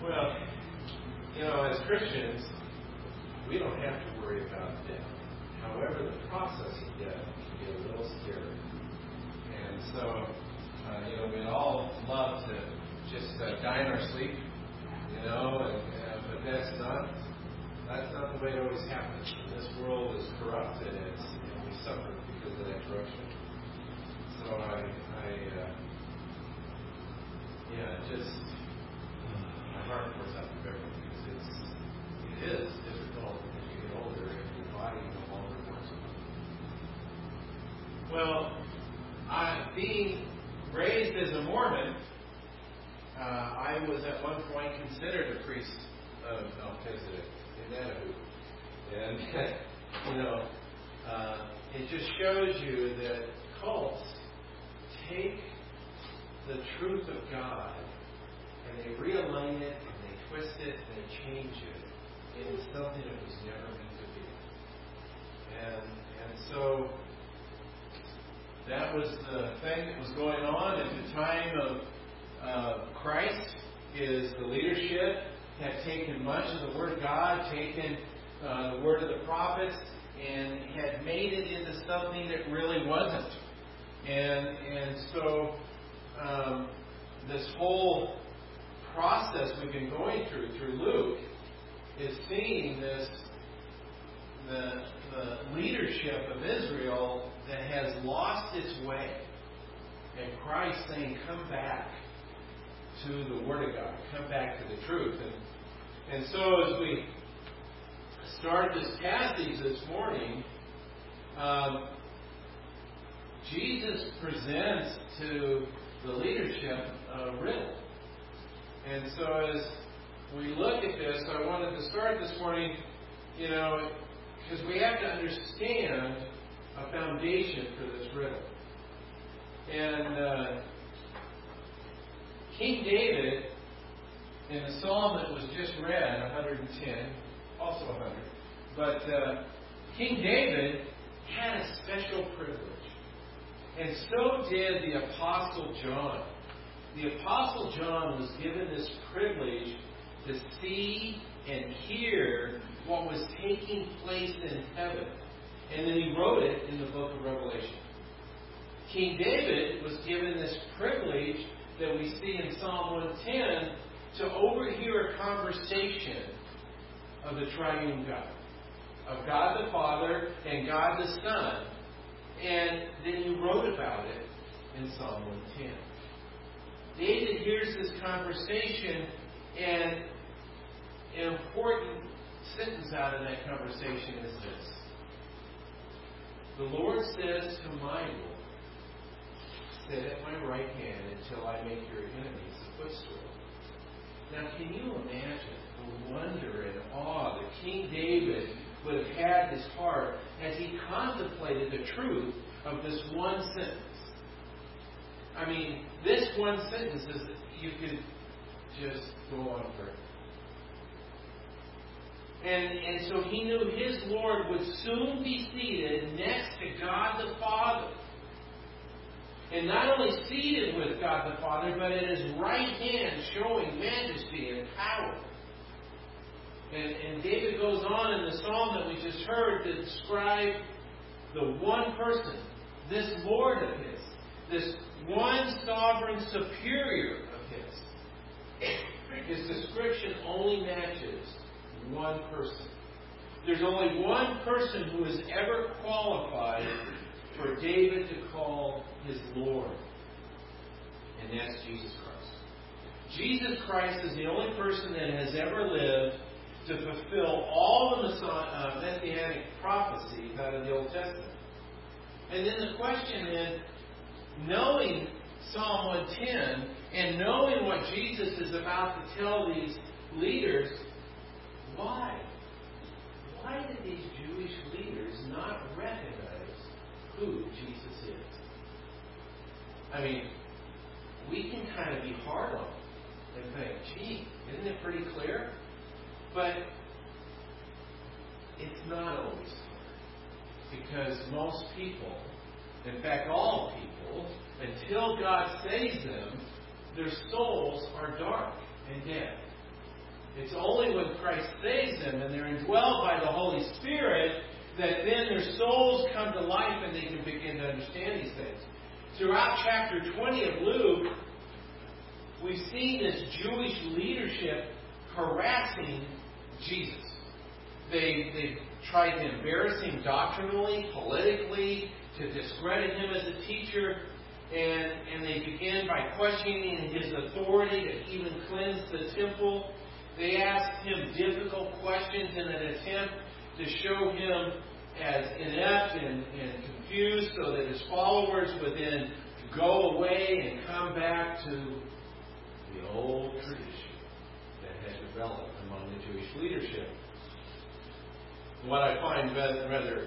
Well, as Christians, we don't have to worry about death. However, the process of death can be a little scary. And so, we'd all love to just die in our sleep, but that's not the way it always happens. This world is corrupt, and we suffer because of that corruption. So my heart goes out to everyone because it is difficult as you get older and your body no longer works. Well, being raised as a Mormon, I was at one point considered a priest of Melchizedek. Isn't that a hoot? And, it just shows you that cults take the truth of God and they realign it and they twist it and they change it into something that was never meant to be. And so that was the thing that was going on at the time of Christ. Is the leadership had taken much of the Word of God, taken the Word of the prophets, and had made it into something that really wasn't. And so this whole process we've been going through Luke is seeing the leadership of Israel that has lost its way, and Christ saying, "Come back to the Word of God, come back to the truth." And so as we start this passage this morning, Jesus presents to the leadership a riddle. And so as we look at this, I wanted to start this morning, because we have to understand a foundation for this riddle. And King David, in the psalm that was just read, 110, also 100, but King David had a special privilege. And so did the Apostle John. The Apostle John was given this privilege to see and hear what was taking place in heaven. And then he wrote it in the book of Revelation. King David was given this privilege that we see in Psalm 110 to overhear a conversation of the triune God. Of God the Father and God the Son. And then he wrote about it in Psalm 110. David hears this conversation, and an important sentence out of that conversation is this: "The Lord says to my Lord, sit at my right hand until I make your enemies a footstool." Now, can you imagine the wonder and awe that King David would have had in his heart as he contemplated the truth of this one sentence? I mean, this one sentence is, you could just go on forever. And so he knew his Lord would soon be seated next to God the Father. And not only seated with God the Father, but at his right hand, showing majesty and power. And David goes on in the psalm that we just heard to describe the one person, this Lord of his, this one sovereign superior of his. His description only matches one person. There's only one person who has ever qualified for David to call his Lord. And that's Jesus Christ. Jesus Christ is the only person that has ever lived to fulfill all the messianic prophecies out of the Old Testament. And then the question is, knowing Psalm 110 and knowing what Jesus is about to tell these leaders, why? Why did these Jewish leaders not recognize who Jesus is? I mean, we can kind of be hard on them and think, gee, isn't it pretty clear? But it's not always hard. Because most people, in fact all people, until God saves them, their souls are dark and dead. It's only when Christ saves them and they're indwelled by the Holy Spirit that then their souls come to life and they can begin to understand these things. Throughout chapter 20 of Luke, we've seen this Jewish leadership harassing Jesus. They've tried to embarrass him doctrinally, politically, to discredit him as a teacher, and they begin by questioning his authority to even cleanse the temple. They asked him difficult questions in an attempt to show him as inept and confused so that his followers would then go away and come back to the old tradition that had developed among the Jewish leadership. What I find rather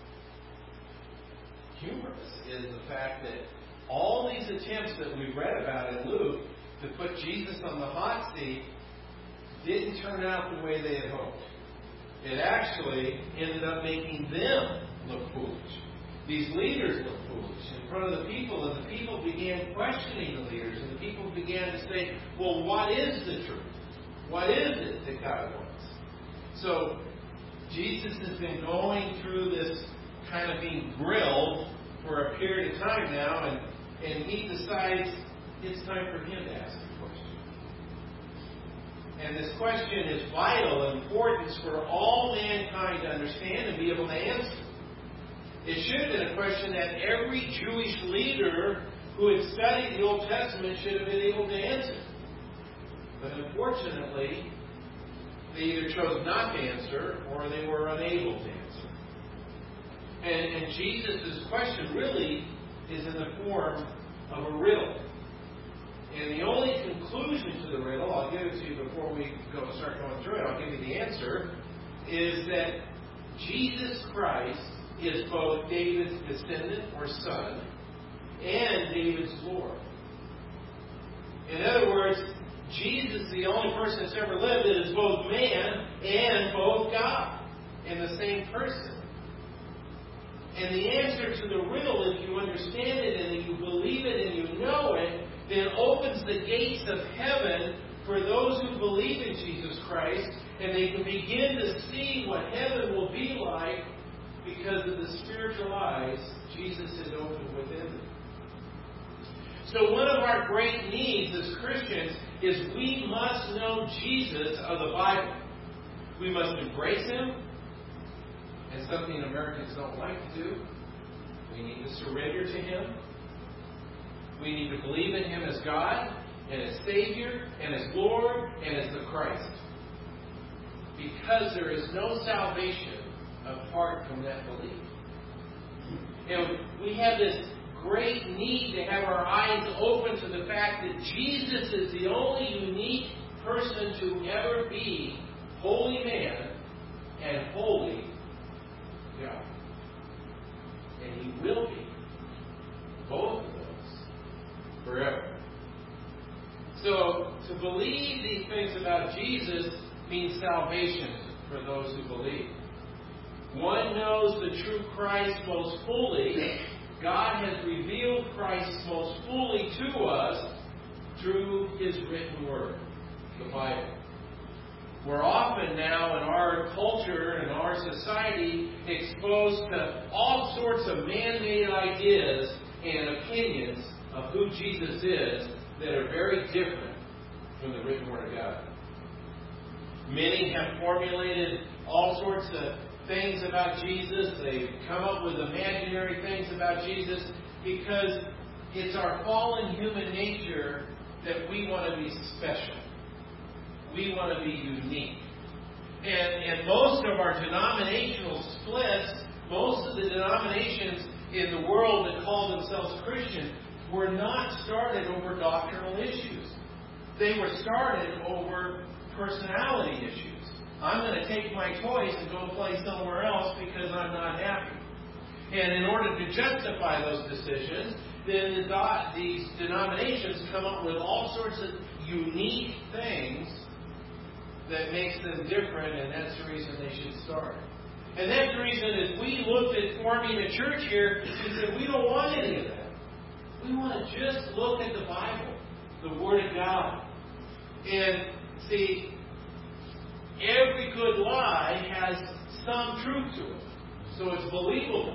humorous is the fact that all these attempts that we've read about in Luke to put Jesus on the hot seat didn't turn out the way they had hoped. It actually ended up making them look foolish. These leaders looked foolish in front of the people, and the people began questioning the leaders, and the people began to say, well, what is the truth? What is it that God wants? So, Jesus has been going through this kind of being grilled for a period of time now, and he decides it's time for him to ask a question. And this question is vital importance for all mankind to understand and be able to answer. It should have been a question that every Jewish leader who had studied the Old Testament should have been able to answer. But unfortunately, they either chose not to answer or they were unable to answer. And Jesus' question really is in the form of a riddle. And the only conclusion to the riddle, I'll give it to you before we start going through it, I'll give you the answer, is that Jesus Christ is both David's descendant or son and David's Lord. In other words, Jesus, the only person that's ever lived, that is both man and both God in the same person. And the answer to the riddle, if you understand it and you believe it and you know it, then opens the gates of heaven for those who believe in Jesus Christ, and they can begin to see what heaven will be like because of the spiritual eyes Jesus has opened within them. So one of our great needs as Christians is we must know Jesus of the Bible. We must embrace Him. And something Americans don't like to do. We need to surrender to Him. We need to believe in Him as God, and as Savior, and as Lord, and as the Christ. Because there is no salvation apart from that belief. And we have this great need to have our eyes open to the fact that Jesus is the only unique person to ever be holy man and holy God. And He will be both of those forever. So, to believe these things about Jesus means salvation for those who believe. One knows the true Christ most fully. God has revealed Christ most fully to us through His written Word, the Bible. We're often now in our culture and our society exposed to all sorts of man-made ideas and opinions of who Jesus is that are very different from the written Word of God. Many have formulated all sorts of things about Jesus. They've come up with imaginary things about Jesus because it's our fallen human nature that we want to be special. We want to be unique. And most of our denominational splits, most of the denominations in the world that call themselves Christian, were not started over doctrinal issues. They were started over personality issues. I'm going to take my toys and go play somewhere else because I'm not happy. And in order to justify those decisions, then these denominations come up with all sorts of unique things that makes them different, and that's the reason they should start. And that's the reason as we looked at forming a church here, we said we don't want any of that. We want to just look at the Bible, the Word of God. And see, every good lie has some truth to it. So it's believable.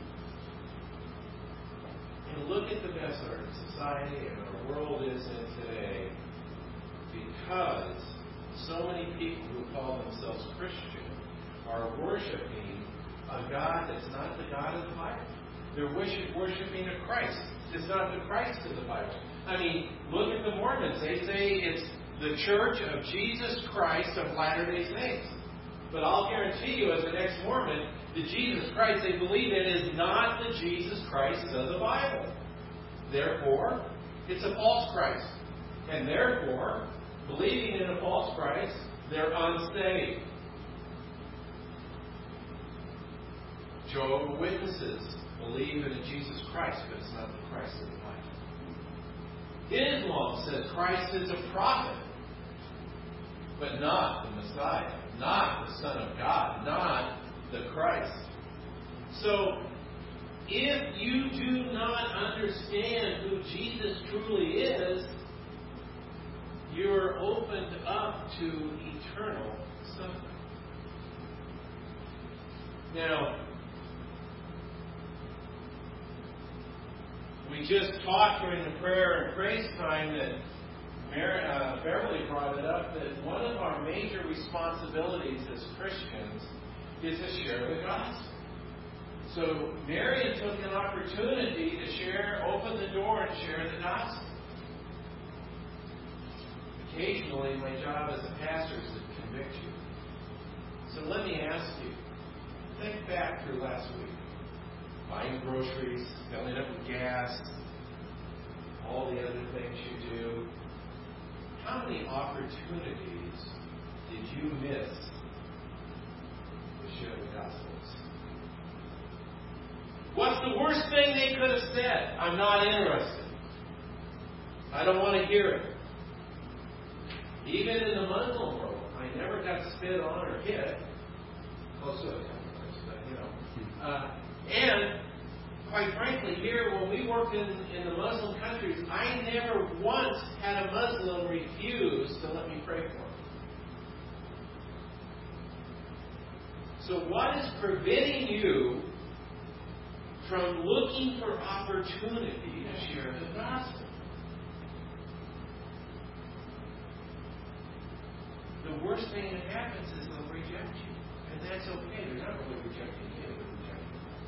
And look at the mess our society and our world is in today, because so many people who call themselves Christian are worshiping a God that's not the God of the Bible. They're worshiping a Christ that's not the Christ of the Bible. I mean, look at the Mormons. They say it's the Church of Jesus Christ of Latter-day Saints. But I'll guarantee you, as an ex-Mormon, the Jesus Christ they believe in is not the Jesus Christ of the Bible. Therefore, it's a false Christ. And therefore, believing in a false Christ, they're unsaved. Jehovah's Witnesses believe in a Jesus Christ, but it's not the Christ of the Bible. Islam says Christ is a prophet, but not the Messiah, not the Son of God, not the Christ. So, if you do not understand who Jesus truly is, you're opened up to eternal suffering. Now, we just talked during the prayer and praise time that Beverly brought it up, that one of our major responsibilities as Christians is to share the gospel. So Marion took an opportunity to open the door and share the gospel. Occasionally, my job as a pastor is to convict you. So let me ask you, think back through last week. Buying groceries, filling up with gas, all the other things you do. How many opportunities did you miss to share the gospels? What's the worst thing they could have said? I'm not interested. I don't want to hear it. Even in the Muslim world, I never got spit on or hit. Close to it, but and quite frankly, here when we worked in the Muslim countries, I never once had a Muslim refuse to let me pray for him. So what is preventing you from looking for opportunity to share the gospel? The worst thing that happens is they'll reject you. And that's okay. They're not really rejecting you, they're rejecting us.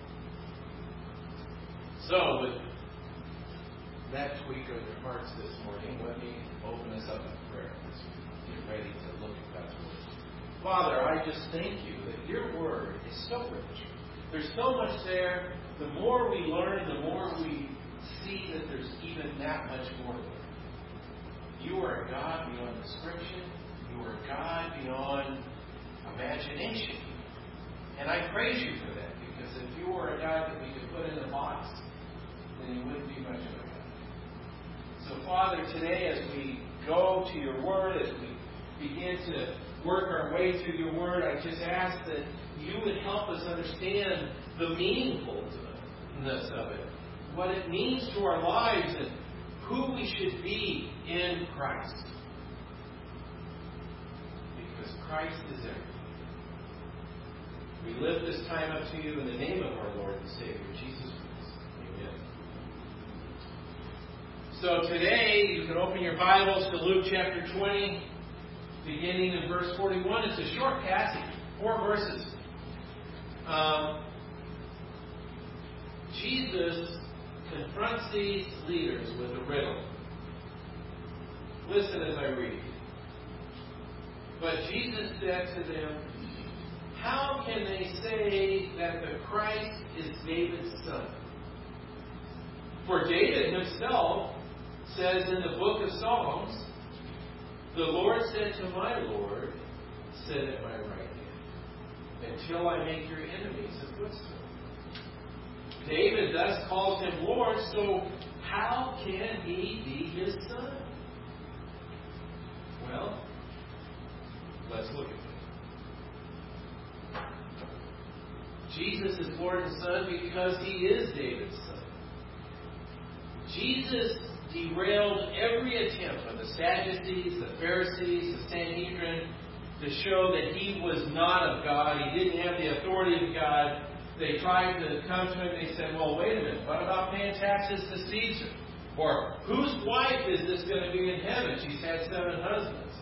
So, with that tweak of your hearts this morning, let me open us up in prayer as we get ready to look at God's Word. Father, I just thank you that your Word is so rich. There's so much there. The more we learn, the more we see that there's even that much more there. You are a God beyond description. You are a God beyond imagination. And I praise you for that, because if you were a God that we could put in a box, then you wouldn't be much of a God. So, Father, today as we go to your Word, as we begin to work our way through your Word, I just ask that you would help us understand the meaningfulness of it, what it means to our lives, and who we should be in Christ. Because Christ is everything. We lift this time up to you in the name of our Lord and Savior, Jesus Christ. Amen. So today, you can open your Bibles to Luke chapter 20, beginning in verse 41. It's a short passage, 4 verses. Jesus confronts these leaders with a riddle. Listen as I read. But Jesus said to them, how can they say that the Christ is David's son? For David himself says in the book of Psalms, the Lord said to my Lord, sit at my right hand, until I make your enemies a footstool. David thus calls him Lord, so how can he be his son? Well, let's look at it. Jesus is Lord and Son because he is David's son. Jesus derailed every attempt of the Sadducees, the Pharisees, the Sanhedrin to show that he was not of God, he didn't have the authority of God, they tried to come to him and they said, well, wait a minute, what about paying taxes to Caesar? Or, whose wife is this going to be in heaven? She's had 7 husbands.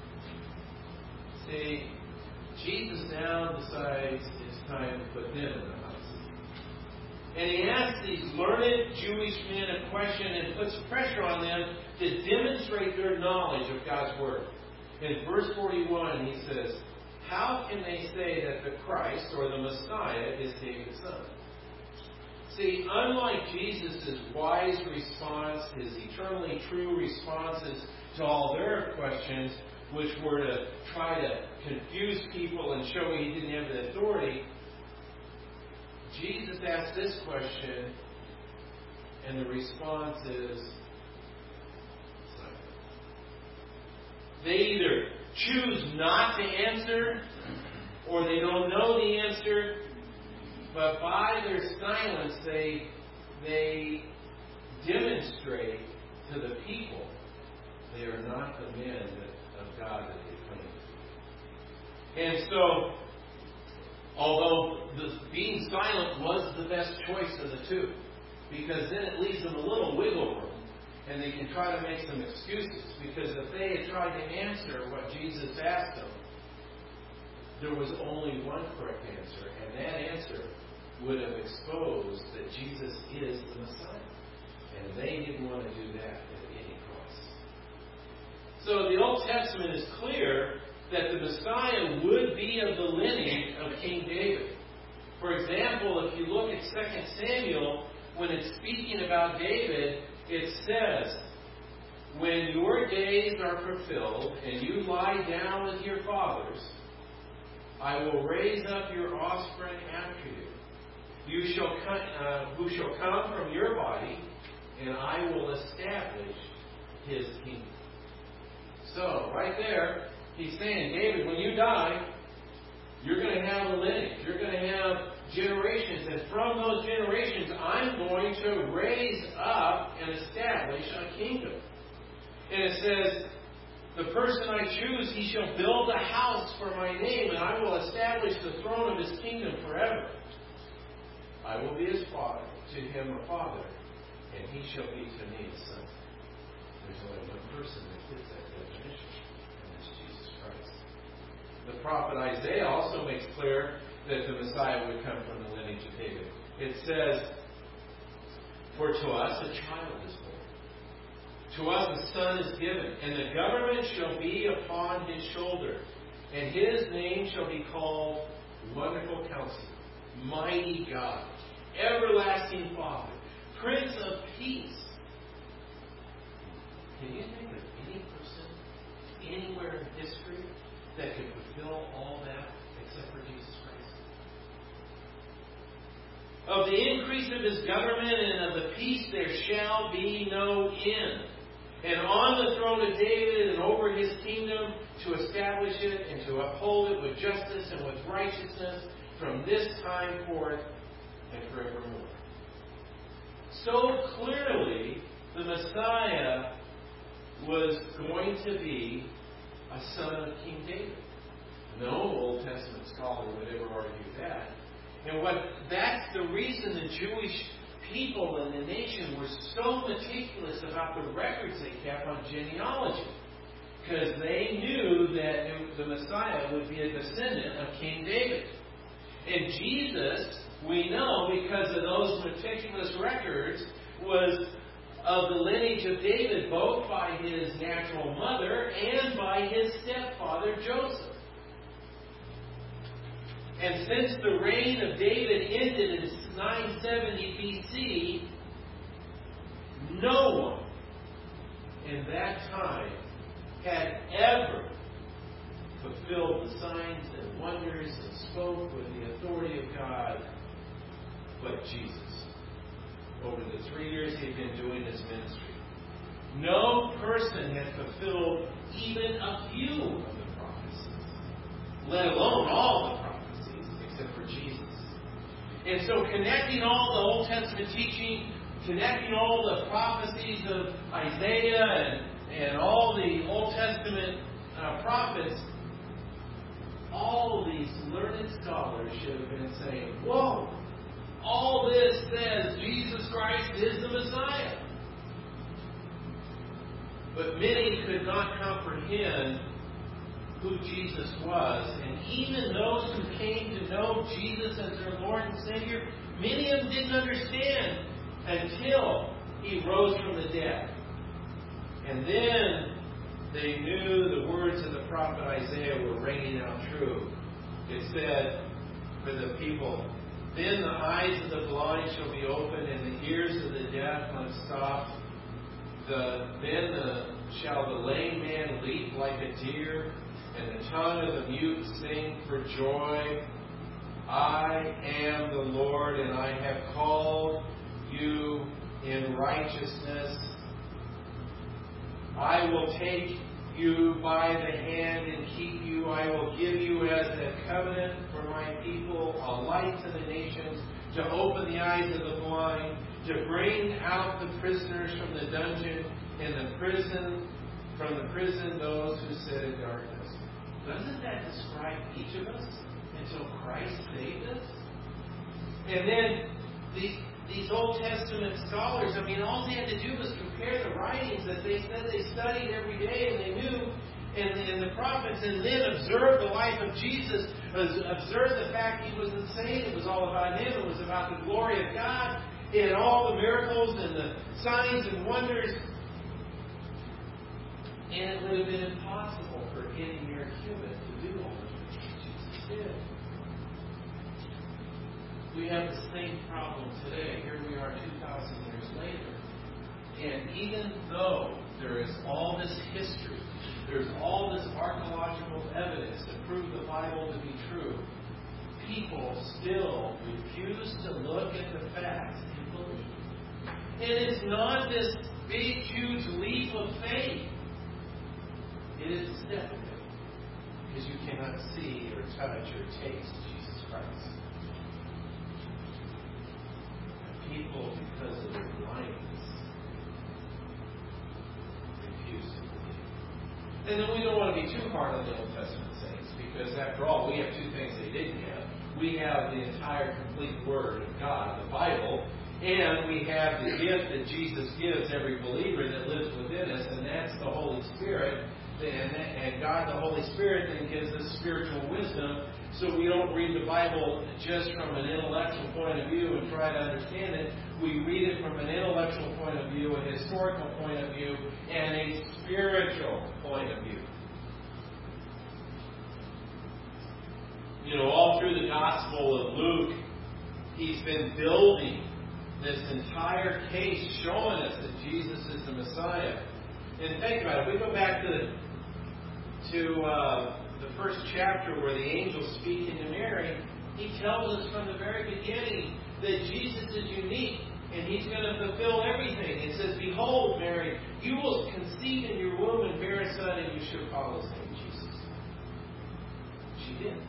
See, Jesus now decides it's time to put them in the house. And he asks these learned Jewish men a question and puts pressure on them to demonstrate their knowledge of God's Word. In verse 41, he says, how can they say that the Christ, or the Messiah, is David's son? See, unlike Jesus' wise response, his eternally true responses to all their questions, which were to try to confuse people and show he didn't have the authority, Jesus asked this question, and the response is silent. They either choose not to answer, or they don't know the answer, but by their silence they demonstrate to the people they are not the men of God that they claim to be. And so, although being silent was the best choice of the two, because then it leaves them a little wiggle room, and they can try to make some excuses. Because if they had tried to answer what Jesus asked them, there was only one correct answer, and that answer would have exposed that Jesus is the Messiah. And they didn't want to do that at any cost. So the Old Testament is clear that the Messiah would be of the lineage of King David. For example, if you look at 2 Samuel, when it's speaking about David, it says, when your days are fulfilled and you lie down with your fathers, I will raise up your offspring after you. Who shall come from your body, and I will establish his kingdom. So, right there, he's saying, David, when you die, you're going to have a lineage. You're going to have generations. And from those generations, I'm going to raise up and establish a kingdom. And it says, the person I choose, he shall build a house for my name, and I will establish the throne of his kingdom forever. I will be his father, to him a father, and he shall be to me a son. There's only one person that fits that definition, and that's Jesus Christ. The prophet Isaiah also makes clear that the Messiah would come from the lineage of David. It says, for to us a child is born. To us a son is given, and the government shall be upon his shoulder, and his name shall be called Wonderful Counselor, Mighty God, Everlasting Father, Prince of Peace. Can you think of any person anywhere in history that could fulfill all that except for Jesus Christ? Of the increase of his government and of the peace there shall be no end. And on the throne of David and over his kingdom, to establish it and to uphold it with justice and with righteousness from this time forth and forevermore. So clearly, the Messiah was going to be a son of King David. No Old Testament scholar would ever argue that. And that's the reason the Jewish people and the nation were so meticulous about the records they kept on genealogy. Because they knew that the Messiah would be a descendant of King David. And Jesus, we know, because of those meticulous records, was of the lineage of David, both by his natural mother and by his stepfather Joseph. And since the reign of David ended in 970 BC, no one in that time had ever fulfilled the signs and wonders and spoke with the authority of God but Jesus. Over the 3 years he had been doing his ministry, no person had fulfilled even a few of the prophecies, let alone all the prophecies, except for Jesus. And so connecting all the Old Testament teaching, connecting all the prophecies of Isaiah and all the Old Testament prophets, scholars should have been saying, whoa, all this says Jesus Christ is the Messiah. But many could not comprehend who Jesus was. And even those who came to know Jesus as their Lord and Savior, many of them didn't understand until He rose from the dead. And then they knew the words of the prophet Isaiah were ringing out true. It said for the people, then the eyes of the blind shall be opened, and the ears of the deaf unstopped. Shall the lame man leap like a deer, and the tongue of the mute sing for joy. I am the Lord, and I have called you in righteousness. I will take you by the hand and keep you. I will give you as a covenant for my people, a light to the nations, to open the eyes of the blind, to bring out the prisoners from the dungeon, and from the prison those who sit in darkness. Doesn't that describe each of us until Christ saved us? And then these Old Testament scholars, all they had to do was compare the writings that they said they studied every day and they knew, and the prophets, and then observe the life of Jesus, observe the fact He was the saint. It was all about Him. It was about the glory of God and all the miracles and the signs and wonders. And it would have been impossible for any mere human to do all the things Jesus did. We have the same problem today. Here we are 2,000 years later. And even though there is all this history, there's all this archaeological evidence to prove the Bible to be true, people still refuse to look at the facts and believe. And it's not this big, huge leap of faith. It is a step of faith. Because you cannot see or touch or taste Jesus Christ. People, because of their blindness, refuse to believe. And then we don't want to be too hard on the Old Testament saints, because after all, we have two things they didn't have. We have the entire complete Word of God, the Bible, and we have the gift that Jesus gives every believer that lives within us, and that's the Holy Spirit. And God, the Holy Spirit, then gives us spiritual wisdom, so we don't read the Bible just from an intellectual point of view and try to understand it. We read it from an intellectual point of view, a historical point of view, and a spiritual point of view. All through the Gospel of Luke, he's been building this entire case, showing us that Jesus is the Messiah. And think about it. We go back to the first chapter where the angel's speaking to Mary. He tells us from the very beginning that Jesus is unique and He's going to fulfill everything. It says, behold, Mary, you will conceive in your womb and bear a son, and you shall call His name Jesus. She did.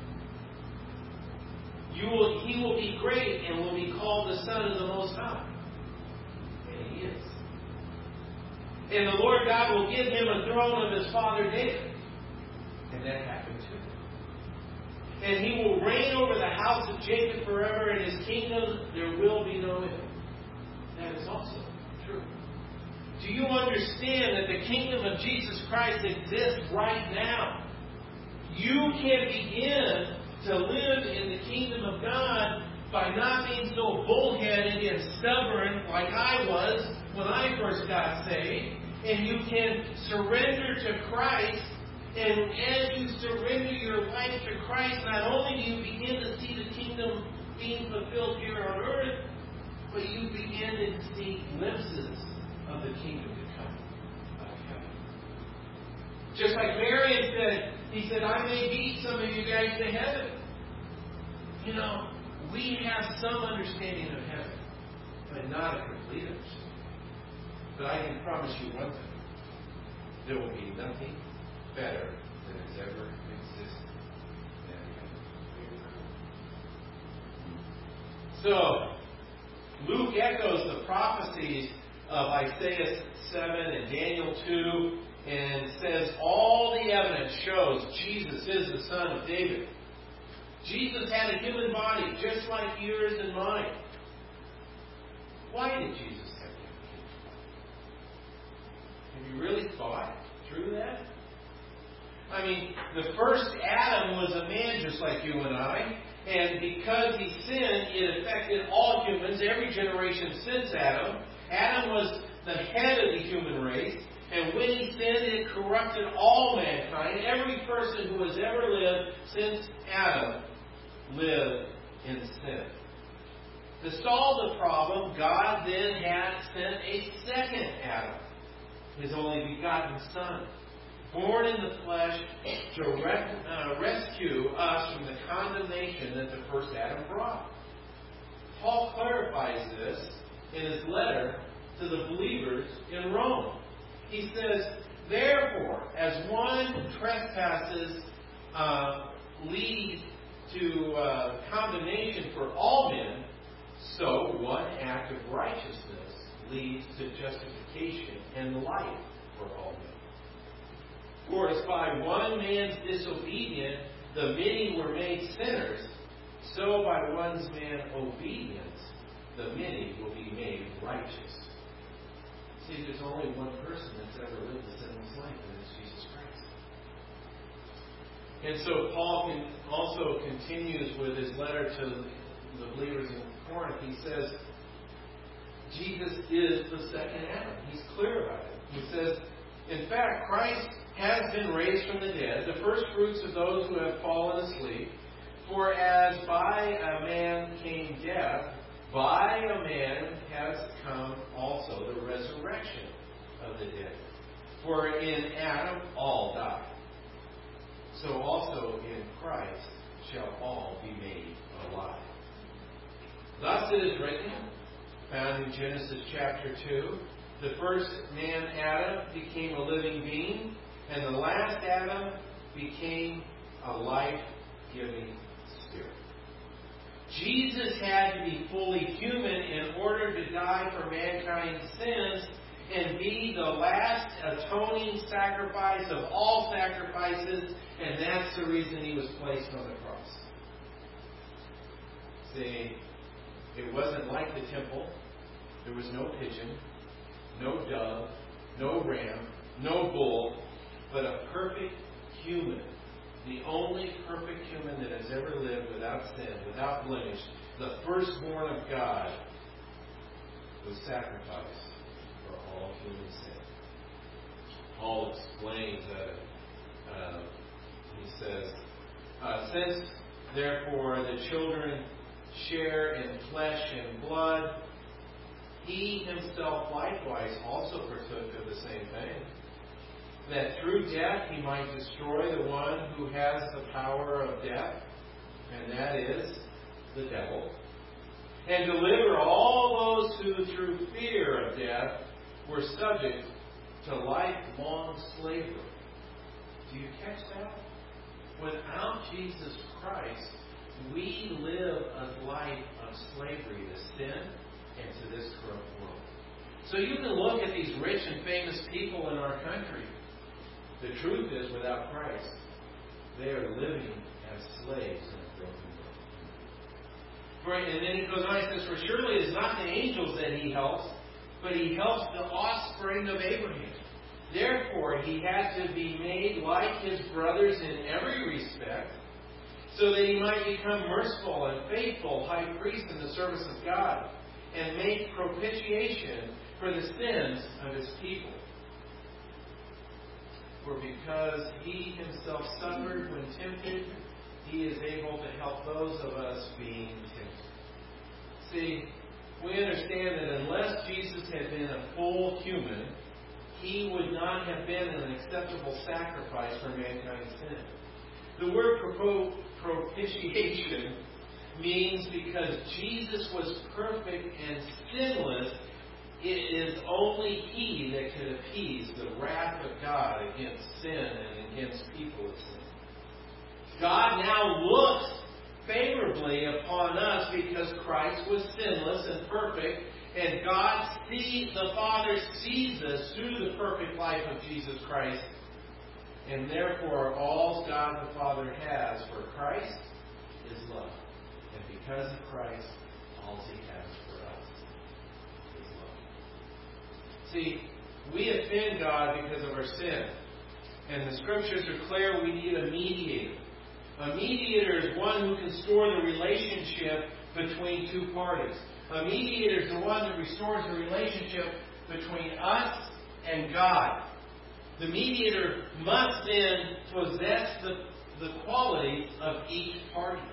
He will be great and will be called the Son of the Most High. And He is. And the Lord God will give Him a throne of His father David. And that happened to Him. And He will reign over the house of Jacob forever, and His kingdom there will be no end. That is also true. Do you understand that the kingdom of Jesus Christ exists right now? You can begin to live in the kingdom of God by not being so bullheaded and stubborn like I was when I first got saved. And you can surrender to Christ. And as you surrender your life to Christ, not only do you begin to see the kingdom being fulfilled here on earth, but you begin to see glimpses of the kingdom to come out of heaven. Just like Marion said, he said, I may beat some of you guys to heaven. We have some understanding of heaven, but not a complete understanding. But I can promise you one thing. There will be nothing better than has ever existed in heaven. So, Luke echoes the prophecies of Isaiah 7 and Daniel 2 and says all the evidence shows Jesus is the Son of David. Jesus had a human body just like yours and mine. Why did Jesus have a human body? Have you really thought through that? I mean, the first Adam was a man just like you and I. And because he sinned, it affected all humans, every generation since Adam. Adam was the head of the human race. And when he sinned, it corrupted all mankind. Every person who has ever lived since Adam lived in sin. To solve the problem, God then had sent a second Adam, His only begotten Son, born in the flesh to rescue us from the condemnation that the first Adam brought. Paul clarifies this in his letter to the believers in Rome. He says, therefore, as one trespasses lead to condemnation for all men, so one act of righteousness leads to justification and life for all men. For as by one man's disobedience the many were made sinners, so by one man's obedience the many will be made righteous. See, there's only one person that's ever lived a sinless life, and it's Jesus Christ. And so Paul also continues with his letter to the believers in Corinth. He says, Jesus is the second Adam. He's clear about it. He says, in fact, Christ has been raised from the dead, the first fruits of those who have fallen asleep. For as by a man came death, by a man has come also the resurrection of the dead. For in Adam all die. So also in Christ shall all be made alive. Thus it is written, found in Genesis chapter 2, the first man, Adam, became a living being, and the last Adam became a life-giving spirit. Jesus had to be fully human in order to die for mankind's sins and be the last atoning sacrifice of all sacrifices, and that's the reason He was placed on the cross. See, it wasn't like the temple. There was no pigeon, no dove, no ram, no bull, but a perfect human. The only perfect human that has ever lived without sin, without blemish, the firstborn of God, was sacrificed for all human sin. Paul explains that he says, since therefore the children share in flesh and blood, He Himself likewise also partook of the same thing, that through death He might destroy the one who has the power of death, and that is the devil, and deliver all those who through fear of death were subject to lifelong slavery. Do you catch that? Without Jesus Christ, we live a life of slavery to sin and to this corrupt world. So you can look at these rich and famous people in our country. The truth is, without Christ, they are living as slaves in a broken world. And then he goes on, he says, for surely it is not the angels that He helps, but He helps the offspring of Abraham. Therefore, He had to be made like His brothers in every respect, so that He might become merciful and faithful high priest in the service of God, and make propitiation for the sins of His people. For because He Himself suffered when tempted, He is able to help those of us being tempted. See, we understand that unless Jesus had been a full human, He would not have been an acceptable sacrifice for mankind's sin. The word propitiation means because Jesus was perfect and sinless, it is only He that could appease the wrath of God against sin and against people of sin. God now looks favorably upon us because Christ was sinless and perfect, and the Father sees us through the perfect life of Jesus Christ, and therefore all God the Father has for Christ is love. And because of Christ, all He has for us is love. See, we offend God because of our sin. And the Scriptures are clear we need a mediator. A mediator is one who can restore the relationship between two parties. A mediator is the one that restores the relationship between us and God. The mediator must then possess the qualities of each party.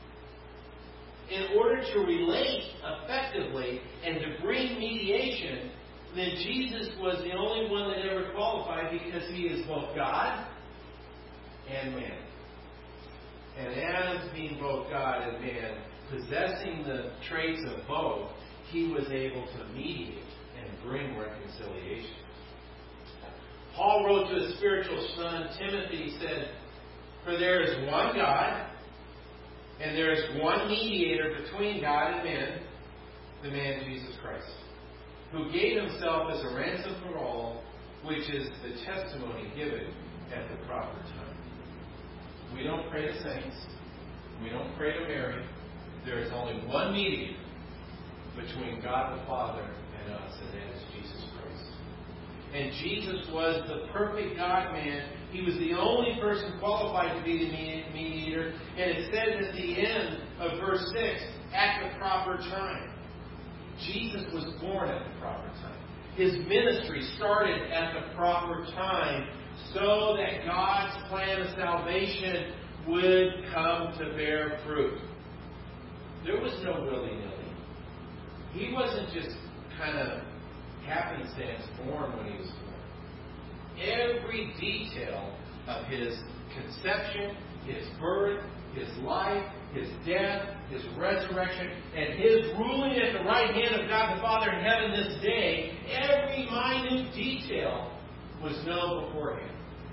In order to relate effectively and to bring mediation, then Jesus was the only one that ever qualified because He is both God and man. And as being both God and man, possessing the traits of both, He was able to mediate and bring reconciliation. Paul wrote to his spiritual son, Timothy, he said, "For there is one God, and there is one mediator between God and men, the man Jesus Christ, who gave Himself as a ransom for all, which is the testimony given at the proper time." We don't pray to saints. We don't pray to Mary. There is only one mediator between God the Father and us, and that is Jesus Christ. And Jesus was the perfect God-man. He was the only person qualified to be the mediator. And it says at the end of verse 6, at the proper time. Jesus was born at the proper time. His ministry started at the proper time so that God's plan of salvation would come to bear fruit. There was no willy-nilly. He wasn't just kind of happenstance born when He was born. Every detail of His conception, His birth, His life, His death, His resurrection, and His ruling at the right hand of God the Father in heaven this day, every minute detail was known beforehand.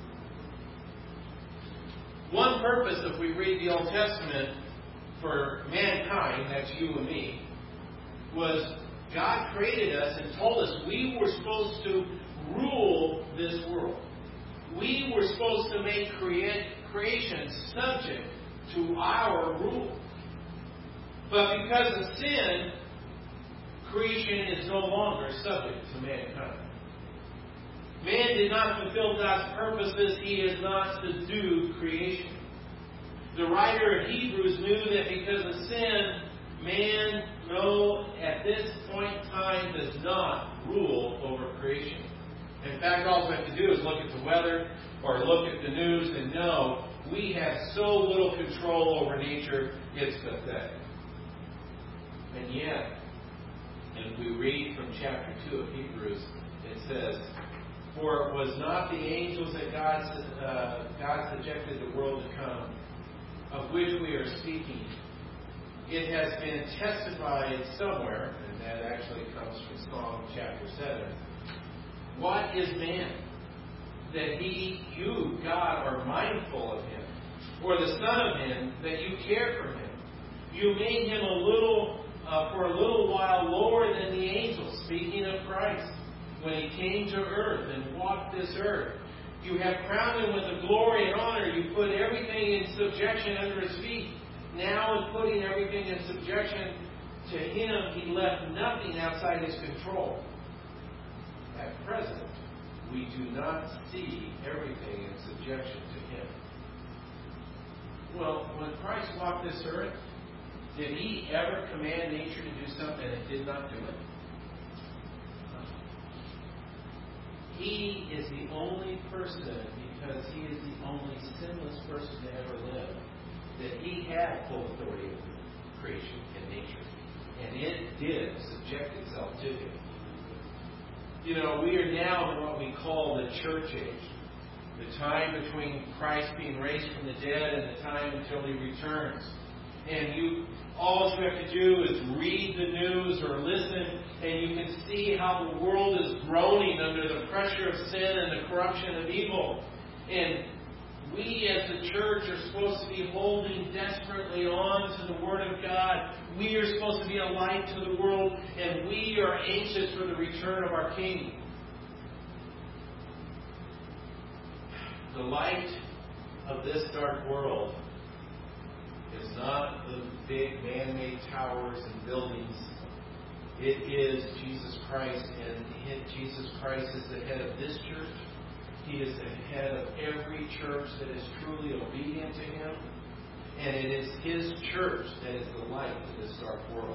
One purpose, if we read the Old Testament, for mankind, that's you and me, was God created us and told us we were supposed to rule this world. We were supposed to make creation subject to our rule. But because of sin, creation is no longer subject to mankind. Man did not fulfill God's purposes. He has not subdued creation. The writer of Hebrews knew that because of sin, man, at this point in time, does not rule over creation. In fact, all we have to do is look at the weather or look at the news and know we have so little control over nature, it's pathetic. And yet, and we read from chapter 2 of Hebrews, it says, "For it was not the angels that God subjected the world to come, of which we are speaking. It has been testified somewhere," and that actually comes from Psalm chapter 7. "What is man, that you, God, are mindful of him, or the Son of Man, that you care for him? You made him for a little while lower than the angels," speaking of Christ, "when He came to earth and walked this earth. You have crowned Him with the glory and honor. You put everything in subjection under His feet. Now, in putting everything in subjection to Him, He left nothing outside His control. At present, we do not see everything in subjection to Him." Well, when Christ walked this earth, did He ever command nature to do something and it did not do it? He is the only person, because He is the only sinless person to ever live, that He had full authority over creation and nature. And it did subject itself to Him. We are now in what we call the church age. The time between Christ being raised from the dead and the time until He returns. And all you have to do is read the news or listen, and you can see how the world is groaning under the pressure of sin and the corruption of evil. And we as the church are supposed to be holding desperately on to the Word of God. We are supposed to be a light to the world, and we are anxious for the return of our King. The light of this dark world is not big man-made towers and buildings. It is Jesus Christ, and Jesus Christ is the head of this church. He is the head of every church that is truly obedient to Him. And it is His church that is the light to this dark world.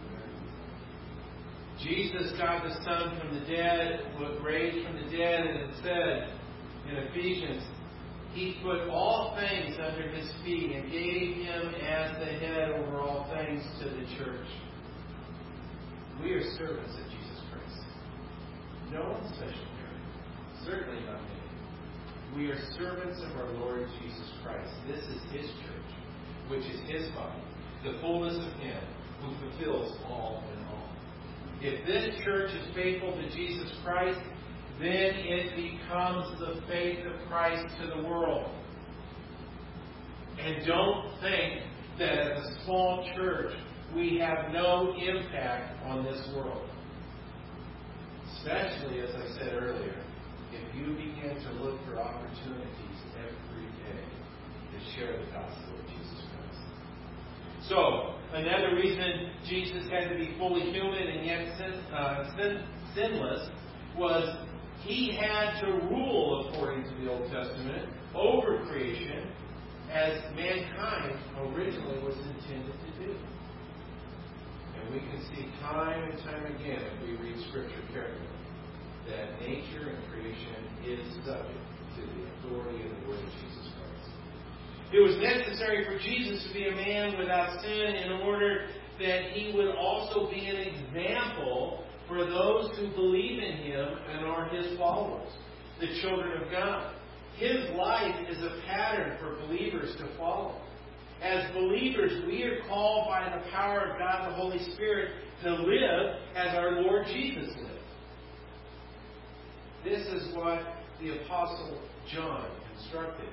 Jesus got the Son from the dead, was raised from the dead, and it said in Ephesians, He put all things under His feet and gave Him as the head over all things to the church. We are servants of Jesus Christ. No one special here. Certainly not me. We are servants of our Lord Jesus Christ. This is His church, which is His body, the fullness of Him who fulfills all in all. If this church is faithful to Jesus Christ, then it becomes the faith of Christ to the world. And don't think that as a small church, we have no impact on this world. Especially, as I said earlier, if you begin to look for opportunities every day to share the gospel of Jesus Christ. So, another reason Jesus had to be fully human and yet sinless was He had to rule, according to the Old Testament, over creation as mankind originally was intended to do. And we can see time and time again, if we read Scripture carefully, that nature and creation is subject to the authority of the Word of Jesus Christ. It was necessary for Jesus to be a man without sin in order that He would also be an example for those who believe in Him and are His followers, the children of God. His life is a pattern for believers to follow. As believers, we are called by the power of God, the Holy Spirit, to live as our Lord Jesus lived. This is what the Apostle John instructed.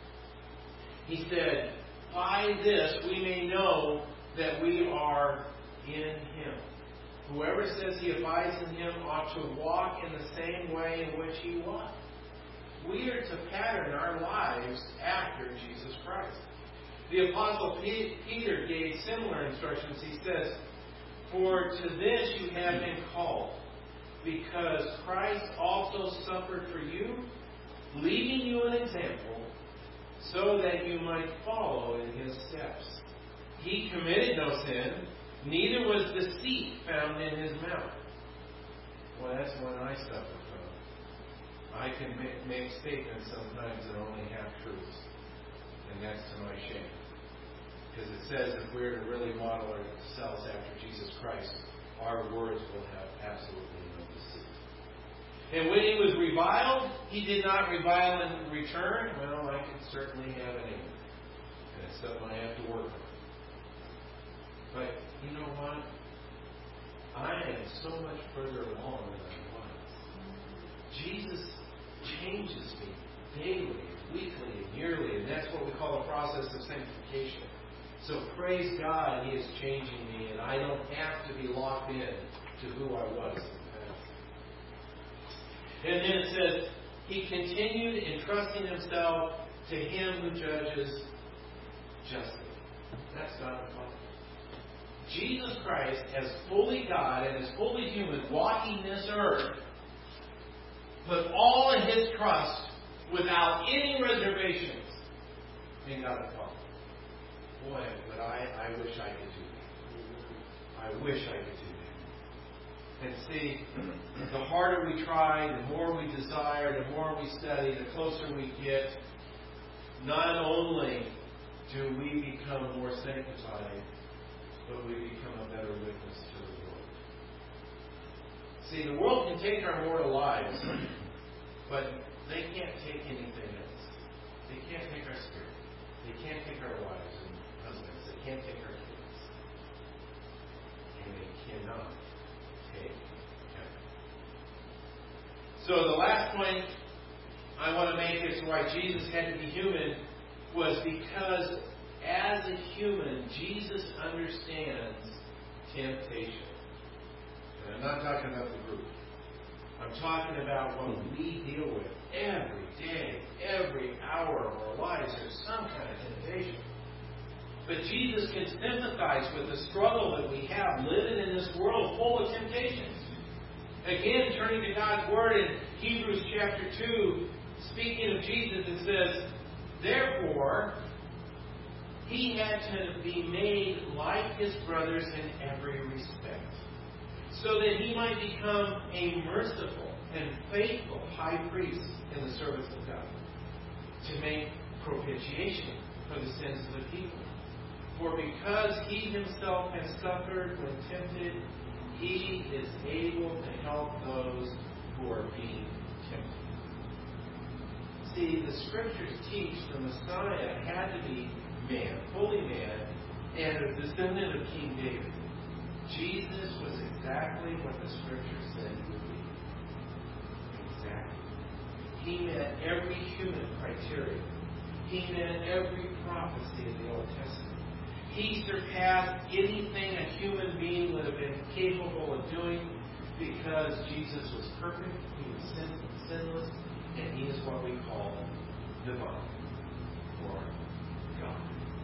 He said, by this we may know that we are in Him. Whoever says he abides in Him ought to walk in the same way in which He walked. We are to pattern our lives after Jesus Christ. The Apostle Peter gave similar instructions. He says, for to this you have been called, because Christ also suffered for you, leaving you an example, so that you might follow in His steps. He committed no sin, neither was deceit found in His mouth. Well, that's one I suffer from. I can make statements sometimes that only have truths. And that's to my shame. Because it says if we're to really model ourselves after Jesus Christ, our words will have absolutely no deceit. And when He was reviled, He did not revile in return. Well, I can certainly have an anger. And it's something I have to work on. But you know what? I am so much further along than I was. Jesus changes me daily, weekly, and yearly, and that's what we call the process of sanctification. So praise God, He is changing me, and I don't have to be locked in to who I was in the past. And then it says, He continued entrusting Himself to Him who judges justly. That's God the Father. Jesus Christ, as fully God and as fully human, walking this earth, put all of His trust without any reservations in God the Father. Boy, but I wish I could do that. I wish I could do that. And see, the harder we try, the more we desire, the more we study, the closer we get, not only do we become more sanctified, but we become a better witness to the world. See, the world can take our mortal lives, but they can't take anything else. They can't take our spirit. They can't take our wives and husbands. They can't take our kids. And they cannot take heaven. So the last point I want to make is why Jesus had to be human was because as a human, Jesus understands temptation. And I'm not talking about the group. I'm talking about what we deal with every day, every hour of our lives. There's some kind of temptation. But Jesus can sympathize with the struggle that we have living in this world full of temptations. Again, turning to God's Word in Hebrews chapter 2, speaking of Jesus, it says, "Therefore, He had to be made like His brothers in every respect, so that He might become a merciful and faithful high priest in the service of God, to make propitiation for the sins of the people. For because He Himself has suffered when tempted, He is able to help those who are being tempted." See, the Scriptures teach the Messiah had to be man, fully man, and a descendant of King David. Jesus was exactly what the Scripture said He would be. Exactly. He met every human criteria. He met every prophecy in the Old Testament. He surpassed anything a human being would have been capable of doing because Jesus was perfect, He was sinless, and He is what we call divine, or God.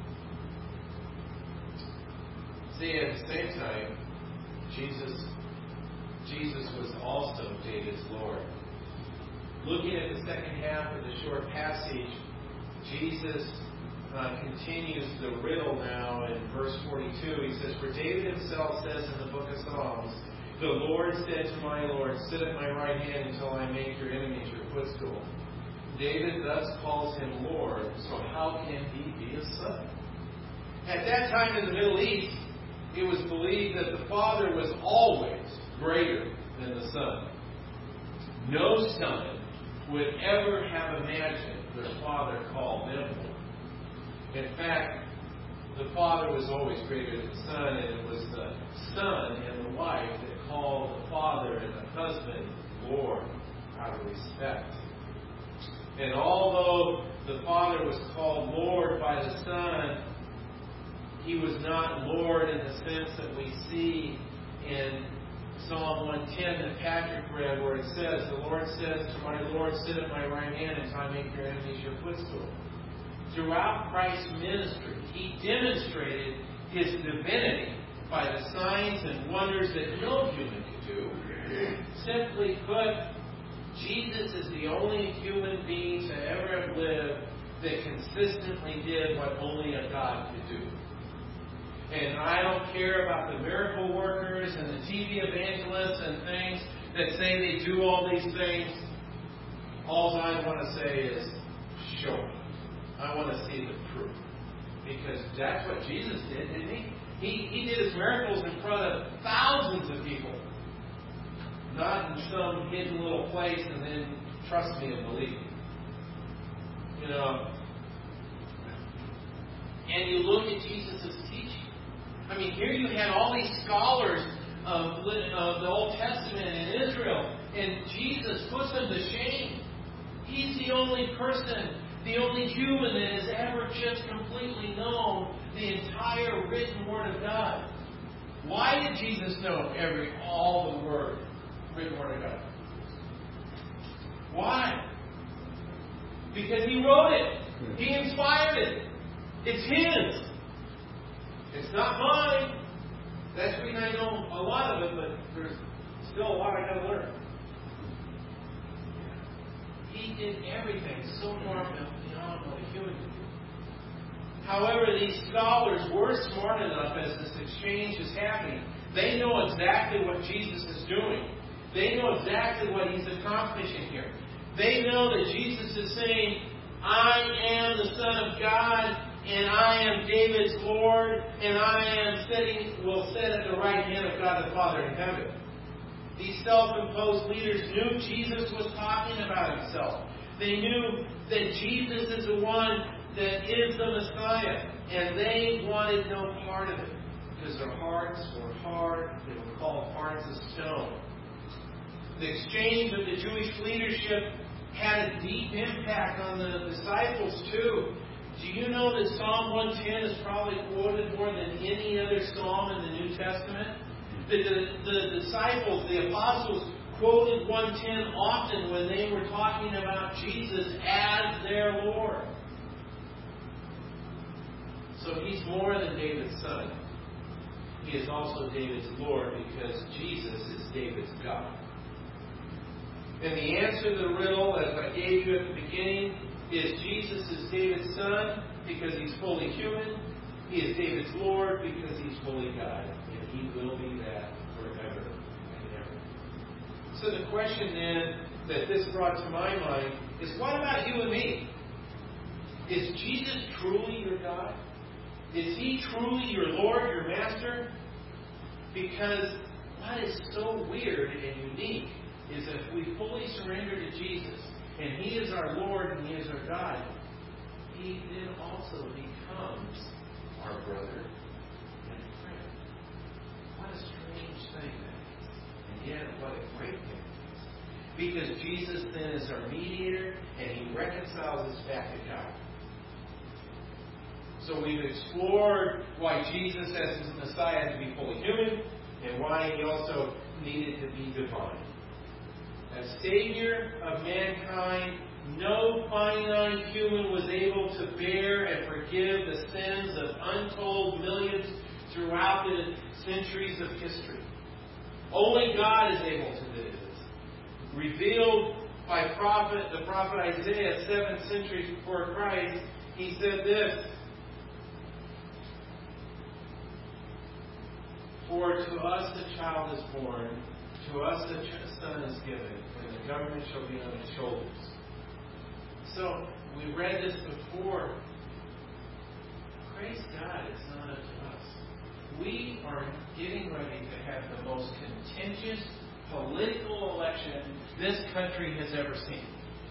See, at the same time, Jesus was also David's Lord. Looking at the second half of the short passage, Jesus continues the riddle now in verse 42. He says, "For David himself says in the book of Psalms, 'The Lord said to my Lord, sit at my right hand until I make your enemies your footstool.' David thus calls Him Lord, so how can He be a son?" At that time in the Middle East, it was believed that the Father was always greater than the Son. No son would ever have imagined their Father called them Lord. In fact, the Father was always greater than the Son, and it was the Son and the wife that called the Father and the husband Lord out of respect. And although the Father was called Lord by the Son, He was not Lord in the sense that we see in Psalm 110 that Patrick read, where it says, "The Lord says to my Lord, sit at my right hand until I make your enemies your footstool." Throughout Christ's ministry, He demonstrated His divinity by the signs and wonders that no human could do. Simply put, Jesus is the only human being to ever have lived that consistently did what only a God could do. And I don't care about the miracle workers and the TV evangelists and things that say they do all these things. All I want to say is, show me. I want to see the proof. Because that's what Jesus did, didn't He? He did His miracles in front of thousands of people. Not in some hidden little place and then trust me and believe me. You know. And you look at Jesus' teaching. I mean, here you had all these scholars of the Old Testament in Israel, and Jesus puts them to shame. He's the only person, the only human that has ever just completely known the entire written Word of God. Why did Jesus know all the written Word of God? Why? Because He wrote it. He inspired it. It's His. It's not mine. That's the reason I know a lot of it, but there's still a lot I got to learn. He did everything so far beyond what a human could do. However, these scholars were smart enough as this exchange is happening. They know exactly what Jesus is doing. They know exactly what He's accomplishing here. They know that Jesus is saying, I am the Son of God, and I am David's Lord, and I will sit at the right hand of God the Father in heaven. These self-imposed leaders knew Jesus was talking about Himself. They knew that Jesus is the one that is the Messiah, and they wanted no part of it because their hearts were hard. They were called hearts of stone. The exchange of the Jewish leadership had a deep impact on the disciples too. Do you know that Psalm 110 is probably quoted more than any other psalm in the New Testament? The disciples, the apostles, quoted 110 often when they were talking about Jesus as their Lord. So he's more than David's son. He is also David's Lord because Jesus is David's God. And the answer to the riddle, as I gave you at the beginning, is Jesus is David's son because he's fully human. He is David's Lord because he's fully God. And he will be that forever and ever. So the question then that this brought to my mind is, what about you and me? Is Jesus truly your God? Is he truly your Lord, your Master? Because what is so weird and unique is that if we fully surrender to Jesus, and he is our Lord and he is our God, he then also becomes our brother and friend. What a strange thing that is. And yet, what a great thing it is. Because Jesus then is our mediator, and he reconciles us back to God. So we've explored why Jesus as his Messiah had to be fully human, and why he also needed to be divine. As Savior of mankind, no finite human was able to bear and forgive the sins of untold millions throughout the centuries of history. Only God is able to do this. Revealed by the prophet Isaiah 7 centuries before Christ, he said this, "For to us a child is born, to us a son is given, and the government shall be on his shoulders." So, we read this before. Praise God, it's not up to us. We are getting ready to have the most contentious political election this country has ever seen.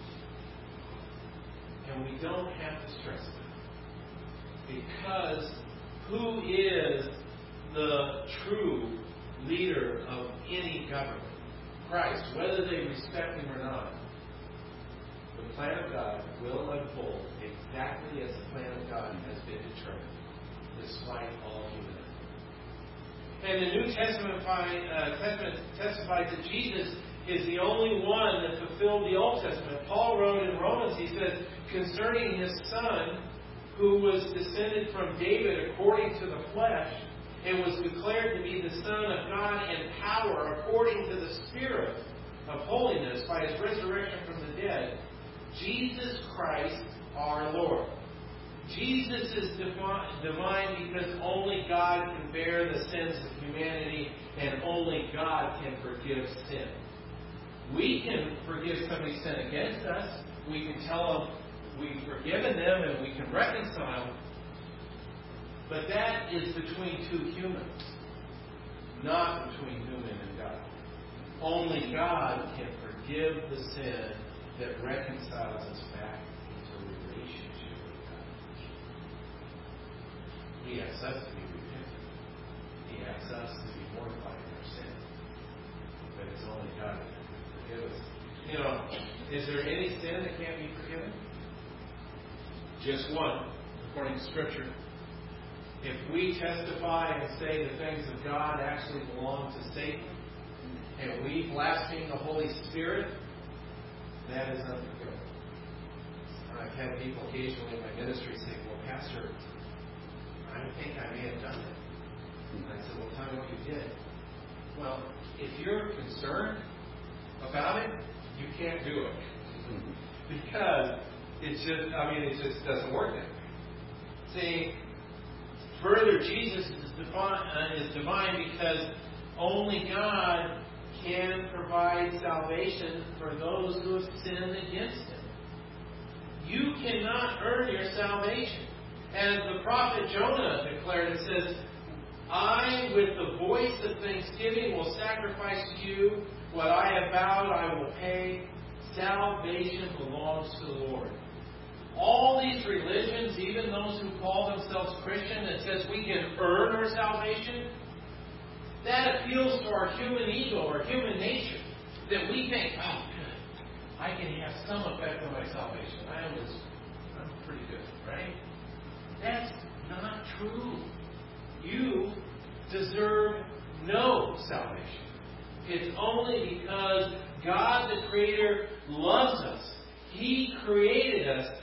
And we don't have to stress it. Because who is the true leader of any government? Christ, whether they respect him or not. The plan of God will unfold exactly as the plan of God has been determined, despite all humanity. And the New Testament testifies that Jesus is the only one that fulfilled the Old Testament. Paul wrote in Romans, he says, concerning his Son, who was descended from David according to the flesh, and was declared to be the Son of God in power according to the Spirit of holiness by his resurrection from the dead, Jesus Christ our Lord. Jesus is divine because only God can bear the sins of humanity, and only God can forgive sin. We can forgive somebody's sin against us. We can tell them we've forgiven them and we can reconcile. But that is between two humans, not between human and God. Only God can forgive the sin that reconciles us back into a relationship with God. He asks us to be repentant. He asks us to be mortified in our sin. But it's only God that can forgive us. You know, is there any sin that can't be forgiven? Just one, according to Scripture. If we testify and say the things of God actually belong to Satan, and we blaspheme the Holy Spirit, that is unforgivable. I've had people occasionally in my ministry say, well, Pastor, I think I may have done it. And I said, well, tell me what you did. Well, if you're concerned about it, you can't do it. Because it just doesn't work that way. See, further, Jesus is divine because only God can provide salvation for those who have sinned against him. You cannot earn your salvation. As the prophet Jonah declared, it says, I, with the voice of thanksgiving, will sacrifice to you. What I have vowed, I will pay. Salvation belongs to the Lord. All these religions, even those who call themselves Christian, that says we can earn our salvation, that appeals to our human ego, our human nature, that we think, oh, good, I can have some effect on my salvation. I'm pretty good, right? That's not true. You deserve no salvation. It's only because God, the Creator, loves us. He created us.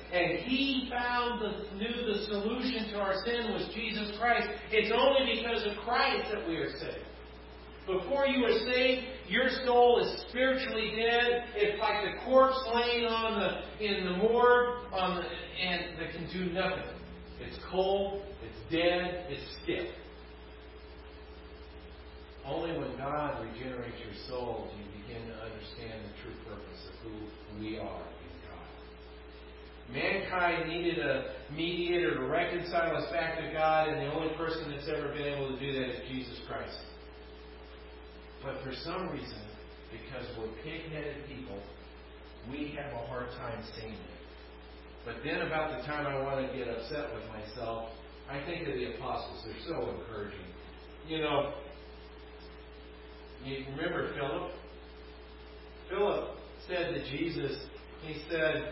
and He knew the solution to our sin was Jesus Christ. It's only because of Christ that we are saved. Before you were saved, your soul is spiritually dead. It's like the corpse laying in the morgue and that can do nothing. It's cold, it's dead, it's stiff. Only when God regenerates your soul do you begin to understand the true purpose of who we are in God. Mankind needed a mediator to reconcile us back to God, and the only person that's ever been able to do that is Jesus Christ. But for some reason, because we're pig-headed people, we have a hard time seeing it. But then about the time I want to get upset with myself, I think of the apostles. They're so encouraging. You remember Philip? Philip said to Jesus, he said,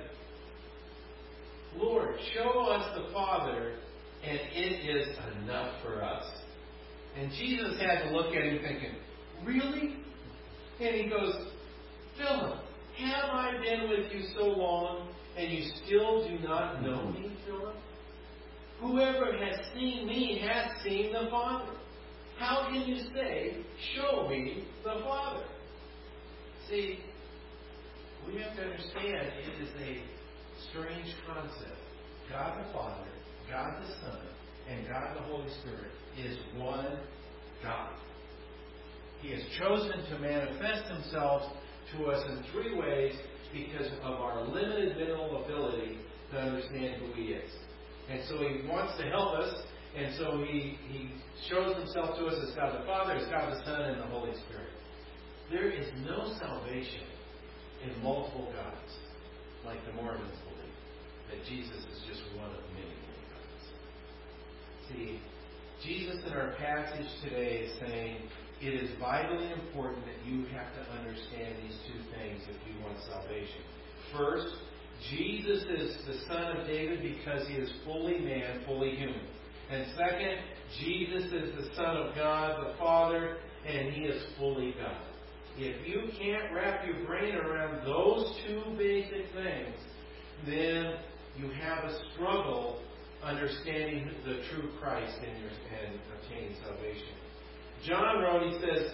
Lord, show us the Father, and it is enough for us. And Jesus had to look at him thinking, really? And he goes, Philip, have I been with you so long, and you still do not know me, Philip? Whoever has seen me has seen the Father. How can you say, show me the Father? See, we have to understand it is a strange concept. God the Father, God the Son, and God the Holy Spirit is one God. He has chosen to manifest Himself to us in three ways because of our limited mental ability to understand who He is. And so He wants to help us, and so He shows Himself to us as God the Father, as God the Son, and the Holy Spirit. There is no salvation in multiple gods, like the Mormons believe, that Jesus is just one of many, many gods. See, Jesus in our passage today is saying, it is vitally important that you have to understand these two things if you want salvation. First, Jesus is the Son of David because He is fully man, fully human. And second, Jesus is the Son of God, the Father, and He is fully God. If you can't wrap your brain around those two basic things, then you have a struggle understanding the true Christ and obtaining salvation. John wrote, he says,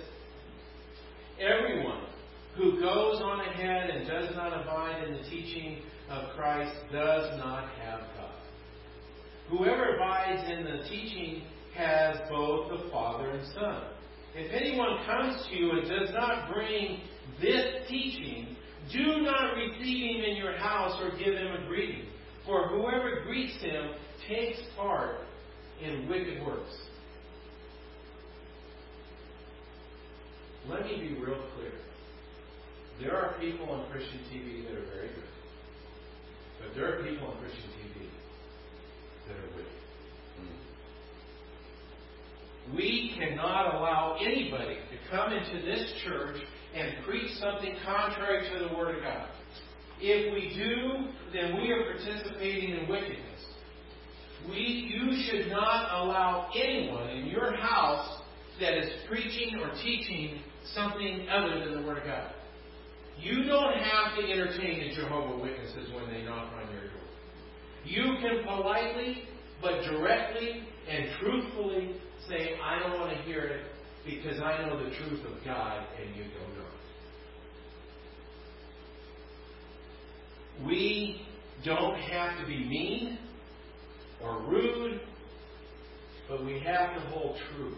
everyone who goes on ahead and does not abide in the teaching of Christ does not have God. Whoever abides in the teaching has both the Father and Son. If anyone comes to you and does not bring this teaching, do not receive him in your house or give him a greeting. For whoever greets him takes part in wicked works. Let me be real clear. There are people on Christian TV that are very good. But there are people on Christian TV that are wicked. We cannot allow anybody to come into this church and preach something contrary to the Word of God. If we do, then we are participating in wickedness. You should not allow anyone in your house that is preaching or teaching something other than the Word of God. You don't have to entertain the Jehovah's Witnesses when they knock on your door. You can politely, but directly and truthfully say, I don't want to hear it because I know the truth of God and you don't know it. We don't have to be mean or rude, but we have to hold true.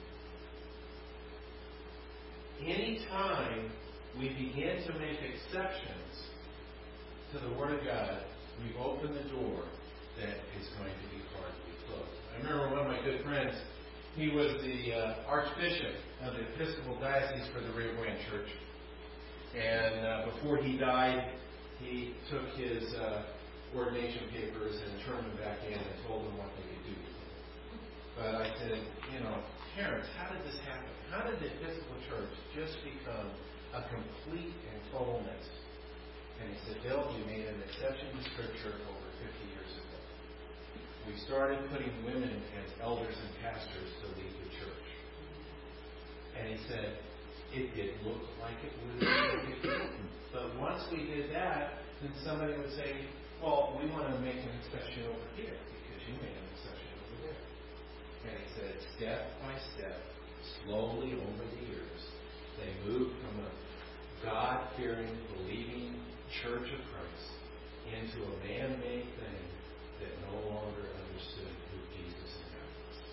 Anytime we begin to make exceptions to the Word of God, we've opened the door that is going to be hard to be closed. I remember one of my good friends, he was the Archbishop of the Episcopal Diocese for the Rio Grande Church. And before he died, he took his ordination papers and turned them back in and told them what they could do with them. But I said, Terrence, how did this happen? How did the Episcopal Church just become a complete and total mess? And he said, Bill, you made an exception to Scripture over 50 years ago. We started putting women as elders and pastors to lead the church. And he said, it did look like it was. But once we did that, then somebody would say, well, we want to make an exception over here because you made an exception over there. And he said, step by step, slowly over the years, they moved from a God-fearing, believing Church of Christ into a man-made thing that no longer understood who Jesus and God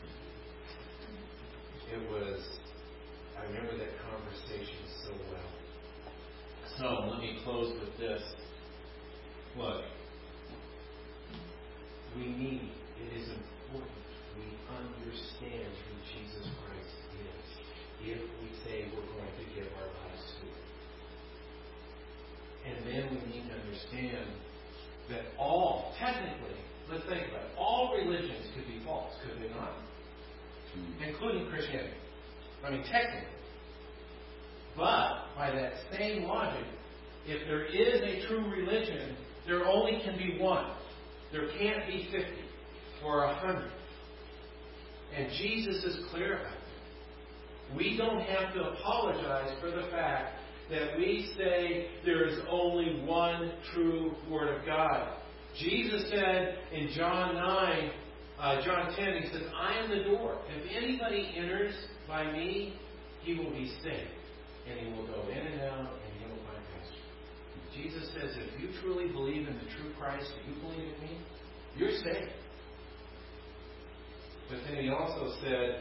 was. It was, I remember that conversation so well. So let me close with this. Look, it is important we understand who Jesus Christ is if we say we're going to give our lives to Him. And then we need to understand that technically, let's think about it, all religions could be false, could they not? Including Christianity. I mean, technically. But, by that same logic, if there is a true religion, there only can be one. There can't be 50 or 100. And Jesus is clear about that. We don't have to apologize for the fact that we say there is only one true Word of God. Jesus said in John 10, He said, I am the door. If anybody enters by me, he will be saved. And he will go in and out, and he will find pasture. Jesus says, if you truly believe in the true Christ, if you believe in me, you're saved. But then He also said,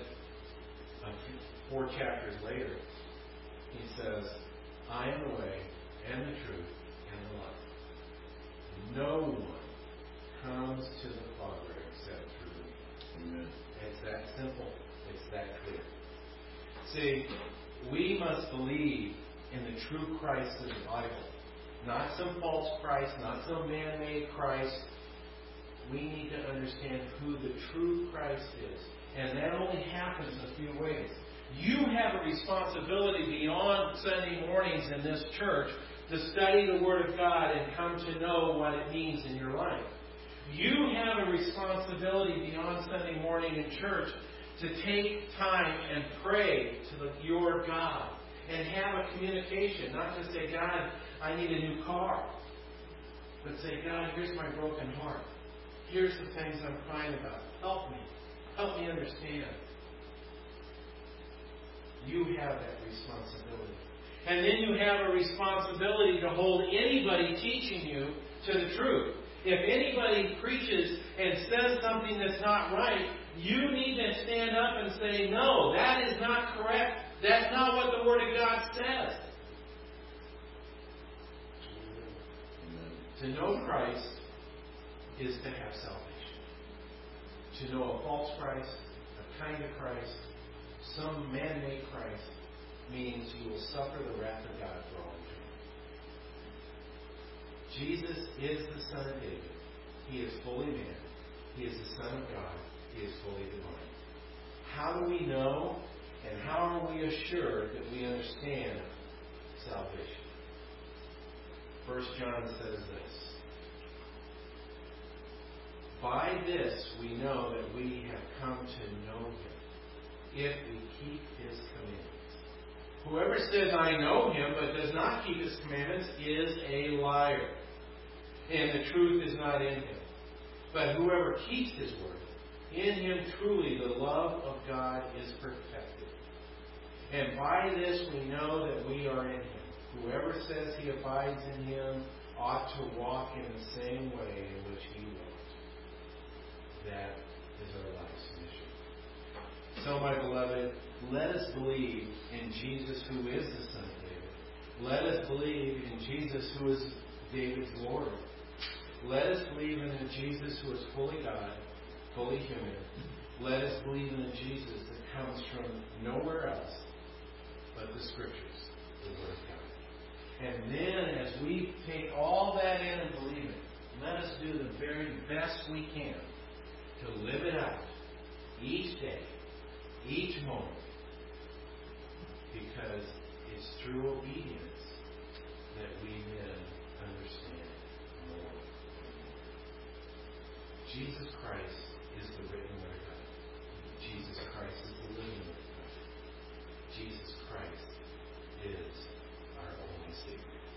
4 chapters later, He says, I am the way, and the truth, and the life. No one comes to the Father except through me. Amen. It's that simple. It's that clear. See, we must believe in the true Christ of the Bible. Not some false Christ, not some man-made Christ. We need to understand who the true Christ is. And that only happens a few ways. You have a responsibility beyond Sunday mornings in this church to study the Word of God and come to know what it means in your life. You have a responsibility beyond Sunday morning in church to take time and pray to your God and have a communication. Not just say, God, I need a new car. But say, God, here's my broken heart. Here's the things I'm crying about. Help me. Help me understand. You have that responsibility. And then you have a responsibility to hold anybody teaching you to the truth. If anybody preaches and says something that's not right, you need to stand up and say, no, that is not correct. That's not what the Word of God says. To know Christ is to have salvation. To know a false Christ, a kind of Christ, some man-made Christ, means you will suffer the wrath of God for all eternity. Jesus is the Son of David. He is fully man. He is the Son of God. He is fully divine. How do we know and how are we assured that we understand salvation? 1 John says this. By this we know that we have come to know Him, if we keep His commandments. Whoever says, I know Him, but does not keep His commandments, is a liar, and the truth is not in him. But whoever keeps His word, in him truly the love of God is perfected. And by this we know that we are in Him. Whoever says he abides in Him ought to walk in the same way in which He walked. That is our life's mission. So, my beloved, let us believe in Jesus, who is the Son of David. Let us believe in Jesus, who is David's Lord. Let us believe in a Jesus who is fully God, fully human. Let us believe in a Jesus that comes from nowhere else but the Scriptures, the Word of God. And then, as we take all that in and believe it, let us do the very best we can to live it out each day, each moment, because it's through obedience that we then understand more. Jesus Christ is the written Word of God. Jesus Christ is the living Word of God. Jesus Christ is our only Savior.